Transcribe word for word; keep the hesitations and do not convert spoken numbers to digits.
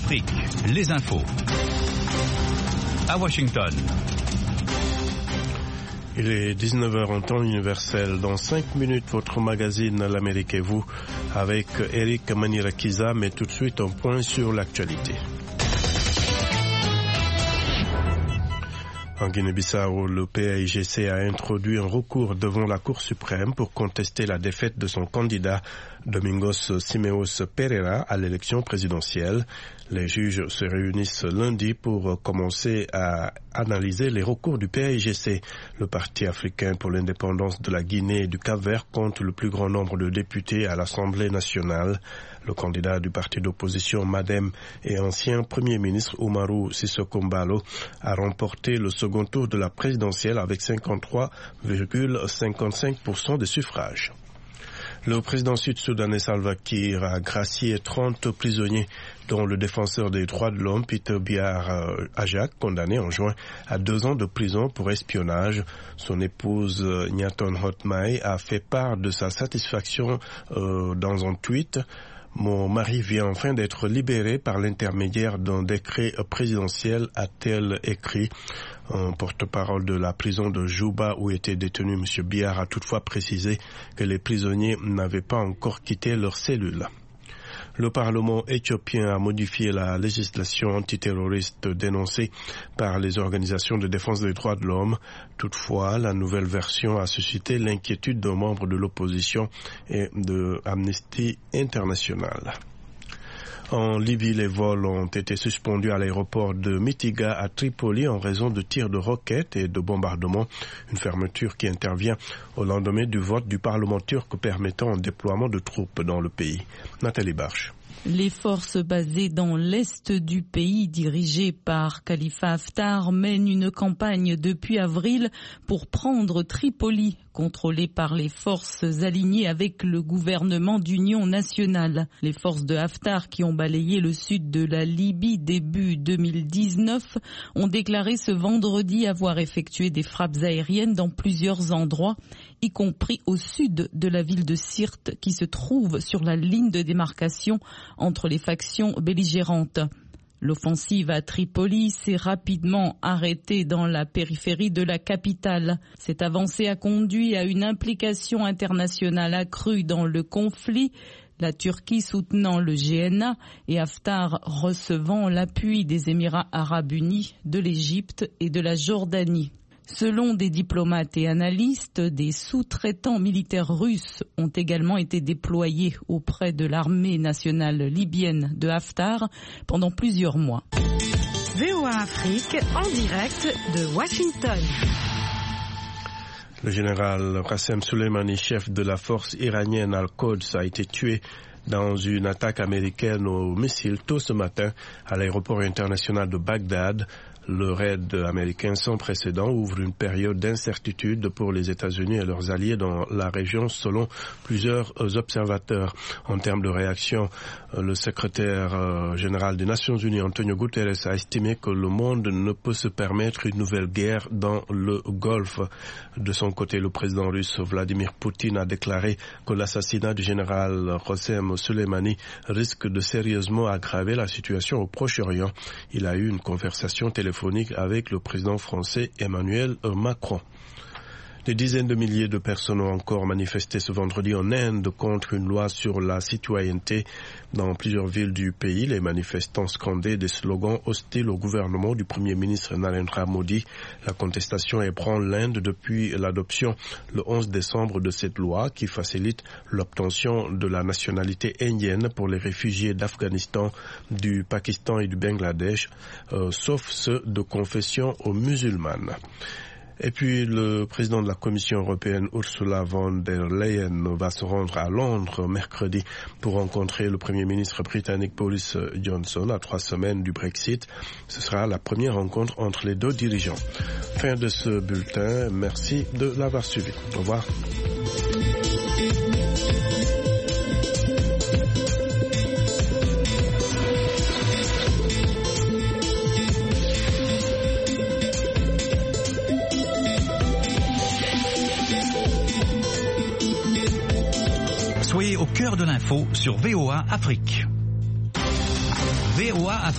Afrique, les infos. À Washington. Il est dix-neuf heures en temps universel. Dans cinq minutes, votre magazine L'Amérique et vous, avec Eric Manirakiza, mais tout de suite un point sur l'actualité. En Guinée-Bissau, le P A I G C a introduit un recours devant la Cour suprême pour contester la défaite de son candidat Domingos Simeos Pereira à l'élection présidentielle. Les juges se réunissent lundi pour commencer à analyser les recours du P A I G C. Le Parti africain pour l'indépendance de la Guinée et du Cap-Vert compte le plus grand nombre de députés à l'Assemblée nationale. Le candidat du parti d'opposition Madem et ancien Premier ministre Umaru Sissoko Embalo a remporté le second tour de la présidentielle avec cinquante-trois virgule cinquante-cinq pour cent des suffrages. Le président sud-soudanais Salva Kiir a gracié trente prisonniers, dont le défenseur des droits de l'homme Peter Biar Ajak, condamné en juin à deux ans de prison pour espionnage. Son épouse Nyaton Hotmai a fait part de sa satisfaction euh, dans un tweet. Mon mari vient enfin d'être libéré par l'intermédiaire d'un décret présidentiel, a-t-elle écrit. Un porte-parole de la prison de Juba où était détenu M. Biar a toutefois précisé que les prisonniers n'avaient pas encore quitté leur cellule. Le Parlement éthiopien a modifié la législation antiterroriste dénoncée par les organisations de défense des droits de l'homme. Toutefois, la nouvelle version a suscité l'inquiétude d'un membre de l'opposition et de Amnesty International. En Libye, les vols ont été suspendus à l'aéroport de Mitiga à Tripoli en raison de tirs de roquettes et de bombardements. Une fermeture qui intervient au lendemain du vote du Parlement turc permettant un déploiement de troupes dans le pays. Nathalie Barche. Les forces basées dans l'est du pays, dirigées par Khalifa Haftar, mènent une campagne depuis avril pour prendre Tripoli, contrôlée par les forces alignées avec le gouvernement d'union nationale. Les forces de Haftar, qui ont balayé le sud de la Libye début deux mille dix-neuf, ont déclaré ce vendredi avoir effectué des frappes aériennes dans plusieurs endroits, y compris au sud de la ville de Sirte, qui se trouve sur la ligne de démarcation entre les factions belligérantes. L'offensive à Tripoli s'est rapidement arrêtée dans la périphérie de la capitale. Cette avancée a conduit à une implication internationale accrue dans le conflit, la Turquie soutenant le G N A et Haftar recevant l'appui des Émirats arabes unis, de l'Égypte et de la Jordanie. Selon des diplomates et analystes, des sous-traitants militaires russes ont également été déployés auprès de l'armée nationale libyenne de Haftar pendant plusieurs mois. V O A Afrique en direct de Washington. Le général Qassem Soleimani, chef de la force iranienne Al-Quds, a été tué dans une attaque américaine au missile tôt ce matin à l'aéroport international de Bagdad. Le raid américain sans précédent ouvre une période d'incertitude pour les États-Unis et leurs alliés dans la région, selon plusieurs observateurs. En termes de réaction, le secrétaire général des Nations Unies, Antonio Guterres, a estimé que le monde ne peut se permettre une nouvelle guerre dans le Golfe. De son côté, le président russe Vladimir Poutine a déclaré que l'assassinat du général Qassem Soleimani risque de sérieusement aggraver la situation au Proche-Orient. Il a eu une conversation téléphonique avec le président français Emmanuel Macron. Des dizaines de milliers de personnes ont encore manifesté ce vendredi en Inde contre une loi sur la citoyenneté. Dans plusieurs villes du pays, les manifestants scandaient des slogans hostiles au gouvernement du Premier ministre Narendra Modi. La contestation ébranle l'Inde depuis l'adoption le onze décembre de cette loi qui facilite l'obtention de la nationalité indienne pour les réfugiés d'Afghanistan, du Pakistan et du Bangladesh, euh, sauf ceux de confession musulmane. Et puis le président de la Commission européenne Ursula von der Leyen va se rendre à Londres mercredi pour rencontrer le Premier ministre britannique Boris Johnson à trois semaines du Brexit. Ce sera la première rencontre entre les deux dirigeants. Fin de ce bulletin. Merci de l'avoir suivi. Au revoir. Soyez au cœur de l'info sur V O A Afrique. V O A Afrique.